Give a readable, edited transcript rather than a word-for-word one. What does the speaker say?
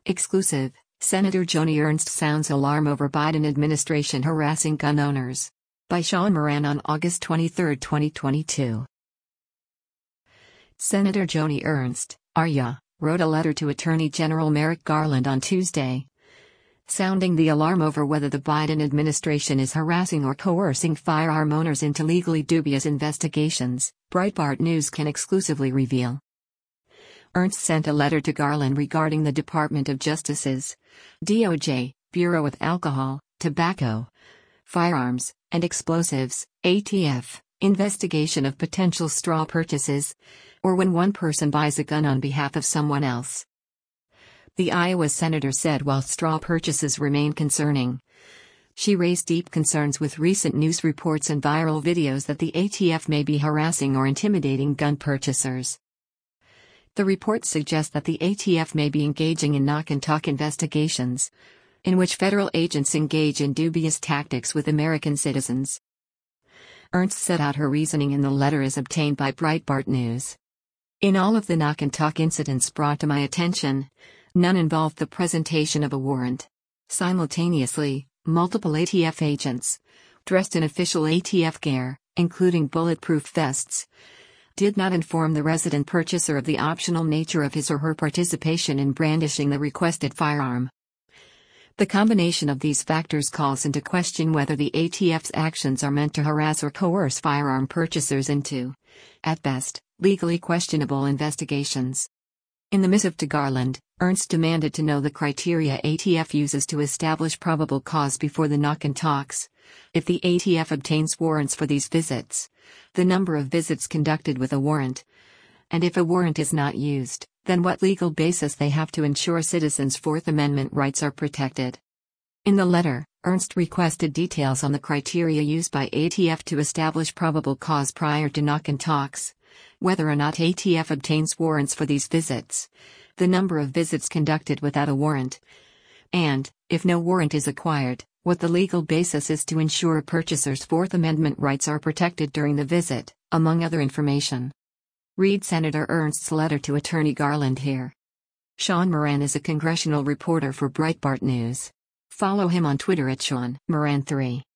Exclusive, Senator Joni Ernst sounds alarm over Biden administration harassing gun owners. By Sean Moran on August 23, 2022. Senator Joni Ernst, RYA, wrote a letter to Attorney General Merrick Garland on Tuesday, sounding the alarm over whether the Biden administration is harassing or coercing firearm owners into legally dubious investigations, Breitbart News can exclusively reveal. Ernst sent a letter to Garland regarding the Department of Justice's DOJ, Bureau of Alcohol, Tobacco, Firearms, and Explosives, ATF, investigation of potential straw purchases, or when one person buys a gun on behalf of someone else. The Iowa senator said while straw purchases remain concerning, she raised deep concerns with recent news reports and viral videos that the ATF may be harassing or intimidating gun purchasers. The reports suggest that the ATF may be engaging in knock-and-talk investigations, in which federal agents engage in dubious tactics with American citizens. Ernst set out her reasoning in the letter as obtained by Breitbart News. In all of the knock-and-talk incidents brought to my attention, none involved the presentation of a warrant. Simultaneously, multiple ATF agents, dressed in official ATF gear, including bulletproof vests, did not inform the resident purchaser of the optional nature of his or her participation in brandishing the requested firearm. The combination of these factors calls into question whether the ATF's actions are meant to harass or coerce firearm purchasers into, at best, legally questionable investigations. In the missive to Garland, Ernst demanded to know the criteria ATF uses to establish probable cause before the knock-and-talks, if the ATF obtains warrants for these visits, the number of visits conducted with a warrant, and if a warrant is not used, then what legal basis they have to ensure citizens' Fourth Amendment rights are protected. In the letter, Ernst requested details on the criteria used by ATF to establish probable cause prior to knock-and-talks, whether or not ATF obtains warrants for these visits, the number of visits conducted without a warrant, and, if no warrant is acquired, what the legal basis is to ensure a purchaser's Fourth Amendment rights are protected during the visit, among other information. Read Senator Ernst's letter to Attorney Garland here. Sean Moran is a congressional reporter for Breitbart News. Follow him on Twitter at Sean Moran3.